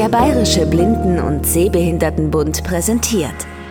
Der Bayerische Blinden- und Sehbehindertenbund präsentiert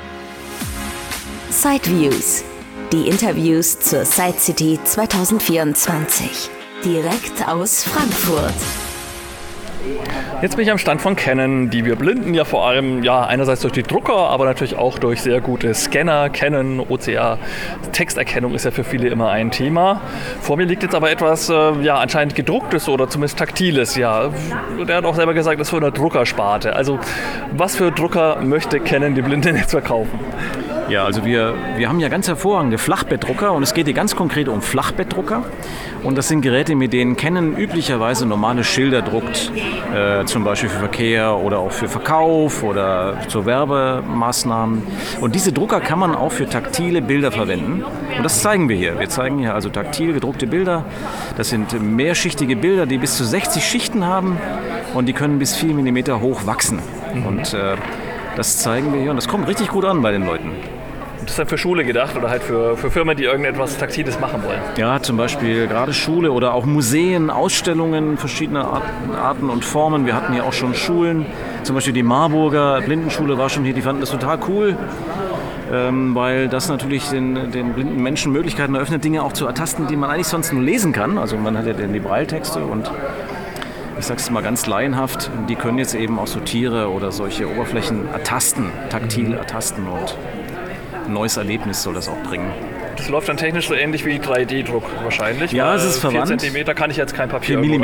Sideviews, die Interviews zur Side City 2024, direkt aus Frankfurt. Jetzt bin ich am Stand von Canon, die wir Blinden ja vor allem einerseits durch die Drucker, aber natürlich auch durch sehr gute Scanner kennen. OCR, Texterkennung ist ja für viele immer ein Thema. Vor mir liegt jetzt aber etwas anscheinend gedrucktes oder zumindest taktiles. Ja, der hat auch selber gesagt, das ist von der Druckersparte. Also was für Drucker möchte Canon die Blinden jetzt verkaufen? Ja, also wir haben ja ganz hervorragende Flachbettdrucker und es geht hier ganz konkret um Flachbettdrucker. Und das sind Geräte, mit denen Canon üblicherweise normale Schilder druckt, zum Beispiel für Verkehr oder auch für Verkauf oder zu Werbemaßnahmen. Und diese Drucker kann man auch für taktile Bilder verwenden. Und das zeigen wir hier. Wir zeigen hier also taktil gedruckte Bilder. Das sind mehrschichtige Bilder, die bis zu 60 Schichten haben und die können bis 4 mm hoch wachsen. Und das zeigen wir hier und das kommt richtig gut an bei den Leuten. Das ist dann für Schule gedacht oder halt für Firmen, die irgendetwas Taktiles machen wollen? Ja, zum Beispiel gerade Schule oder auch Museen, Ausstellungen verschiedener Arten und Formen. Wir hatten hier auch schon Schulen, zum Beispiel die Marburger Blindenschule war schon hier, die fanden das total cool, weil das natürlich den blinden Menschen Möglichkeiten eröffnet, Dinge auch zu ertasten, die man eigentlich sonst nur lesen kann. Also man hat ja die Braille-Texte und ich sage es mal ganz laienhaft, die können jetzt eben auch so Tiere oder solche Oberflächen ertasten, taktil ertasten und ein neues Erlebnis soll das auch bringen. Das läuft dann technisch so ähnlich wie 3D-Druck wahrscheinlich. Ja, es ist verwandt. 4 cm kann ich jetzt kein Papier 4 mm.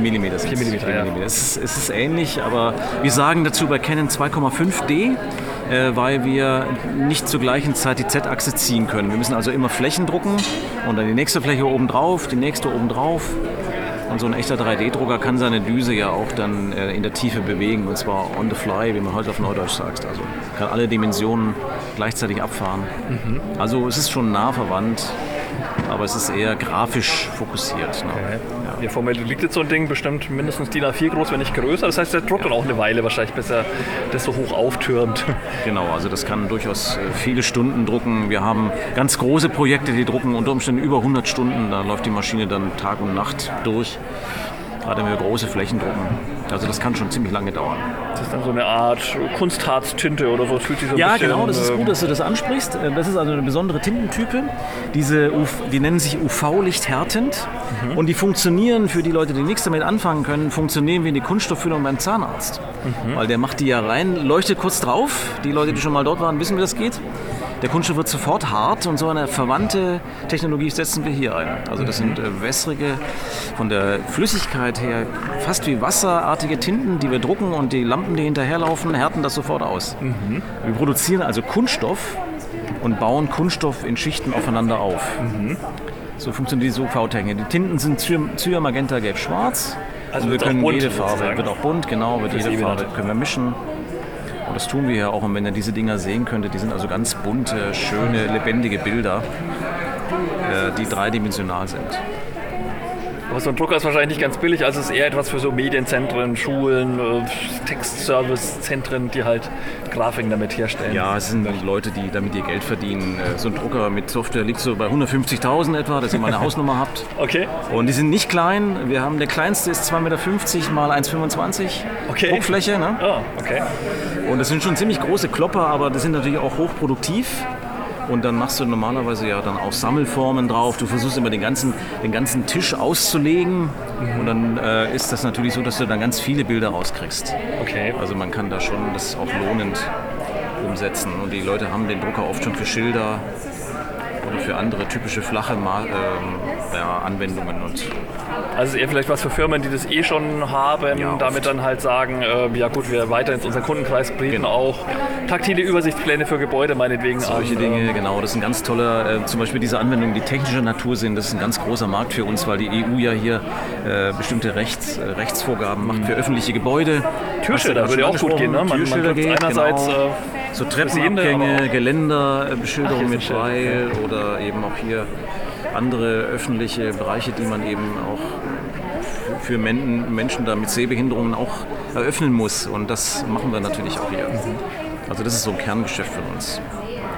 Es ist ähnlich, aber wir sagen dazu bei Canon 2,5D, weil wir nicht zur gleichen Zeit die Z-Achse ziehen können. Wir müssen also immer Flächen drucken und dann die nächste Fläche oben drauf, die nächste oben drauf. Und so ein echter 3D-Drucker kann seine Düse ja auch dann in der Tiefe bewegen, und zwar on the fly, wie man heute auf Neudeutsch sagt. Also kann alle Dimensionen gleichzeitig abfahren. Also es ist schon nah verwandt, aber es ist eher grafisch fokussiert. Ne? Okay. Ja. Hier vor mir liegt jetzt so ein Ding bestimmt mindestens DIN A4 groß, wenn nicht größer. Das heißt, der druckt dann auch eine Weile wahrscheinlich, bis er das so hoch auftürmt. Genau, also das kann durchaus viele Stunden drucken. Wir haben ganz große Projekte, die drucken unter Umständen über 100 Stunden. Da läuft die Maschine dann Tag und Nacht durch. Gerade wenn wir große Flächen drucken. Also das kann schon ziemlich lange dauern. Das ist dann so eine Art Kunstharztinte oder so. Das fühlt sich so ein bisschen, genau, das ist gut, dass du das ansprichst. Das ist also eine besondere Tintentype. Die nennen sich UV-lichthärtend und die funktionieren für die Leute, die nichts damit anfangen können, funktionieren wie eine Kunststofffüllung beim Zahnarzt. Weil der macht die ja rein, leuchtet kurz drauf. Die Leute, die schon mal dort waren, wissen, wie das geht. Der Kunststoff wird sofort hart und so eine verwandte Technologie setzen wir hier ein. Also das sind wässrige, von der Flüssigkeit her fast wie wasserartige Tinten, die wir drucken und die Lampen, die hinterherlaufen, härten das sofort aus. Wir produzieren also Kunststoff und bauen Kunststoff in Schichten aufeinander auf. So funktioniert die UV-Technik. Die Tinten sind Cyan, Magenta, Gelb, Schwarz. Also wir können jede Farbe, sozusagen. Wird auch bunt, genau, jede Farbe können wir mischen. Und das tun wir ja auch. Und wenn ihr diese Dinger sehen könntet, die sind also ganz bunte, schöne, lebendige Bilder, die dreidimensional sind. Aber so ein Drucker ist wahrscheinlich nicht ganz billig, also es ist eher etwas für so Medienzentren, Schulen, Textservice-Zentren, die halt Grafiken damit herstellen. Ja, es sind die Leute, die damit ihr Geld verdienen. So ein Drucker mit Software liegt so bei 150.000 etwa, dass ihr mal eine Hausnummer habt. Okay. Und die sind nicht klein. Der kleinste ist 2,50 Meter mal 1,25 okay. Druckfläche. Ne? Oh, okay. Und das sind schon ziemlich große Klopper, aber das sind natürlich auch hochproduktiv. Und dann machst du normalerweise ja dann auch Sammelformen drauf. Du versuchst immer den ganzen Tisch auszulegen. Und dann ist das natürlich so, dass du dann ganz viele Bilder rauskriegst. Okay. Also man kann da schon das auch lohnend umsetzen. Und die Leute haben den Drucker oft schon für Schilder oder für andere typische flache Anwendungen. Also eher vielleicht was für Firmen, die das schon haben, ja, damit dann halt sagen, wir erweitern jetzt unseren Kundenkreis, bieten auch taktile Übersichtspläne für Gebäude meinetwegen. Solche Dinge, genau, das ist ein ganz toller, zum Beispiel diese Anwendungen, die technischer Natur sind, das ist ein ganz großer Markt für uns, weil die EU ja hier bestimmte Rechtsvorgaben macht für öffentliche Gebäude. Türschilder würde auch gut gehen, ne? Man geht einerseits so Treppenabgänge, Geländer, Beschilderung mit Braille oder eben auch hier andere öffentliche Bereiche, die man eben auch für Menschen da mit Sehbehinderungen auch eröffnen muss. Und das machen wir natürlich auch hier. Also das ist so ein Kerngeschäft für uns.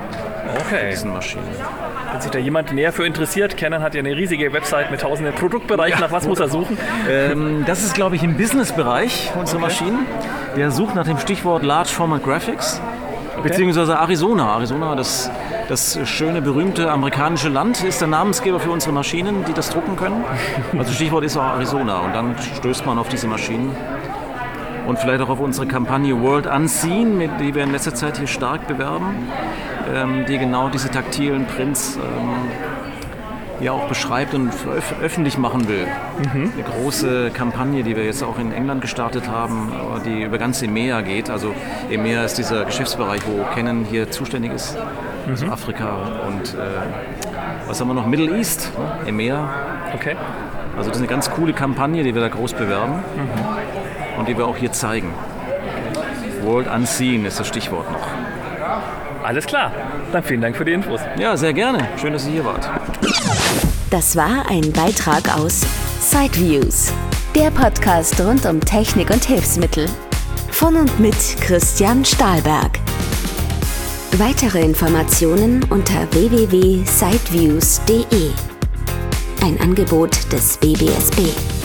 Okay. Diesen Maschinen. Wenn sich da jemand näher für interessiert, Canon hat ja eine riesige Website mit tausenden Produktbereichen. Nach was muss er suchen? Das ist, glaube ich, im Business-Bereich unsere Maschinen. Der sucht nach dem Stichwort Large Format Graphics, beziehungsweise Arizona. Arizona, das schöne, berühmte amerikanische Land, ist der Namensgeber für unsere Maschinen, die das drucken können. Also Stichwort ist auch Arizona. Und dann stößt man auf diese Maschinen. Und vielleicht auch auf unsere Kampagne World Unseen, die wir in letzter Zeit hier stark bewerben, die genau diese taktilen Prints ja auch beschreibt und öffentlich machen will. Eine große Kampagne, die wir jetzt auch in England gestartet haben, die über ganz EMEA geht. Also EMEA ist dieser Geschäftsbereich, wo Canon hier zuständig ist, also Afrika und was haben wir noch? Middle East, ne? EMEA. Okay. Also das ist eine ganz coole Kampagne, die wir da groß bewerben. Und die wir auch hier zeigen. World Unseen ist das Stichwort noch. Alles klar. Dann vielen Dank für die Infos. Ja, sehr gerne. Schön, dass ihr hier wart. Das war ein Beitrag aus Sideviews, der Podcast rund um Technik und Hilfsmittel. Von und mit Christian Stahlberg. Weitere Informationen unter www.sideviews.de. Ein Angebot des BBSB.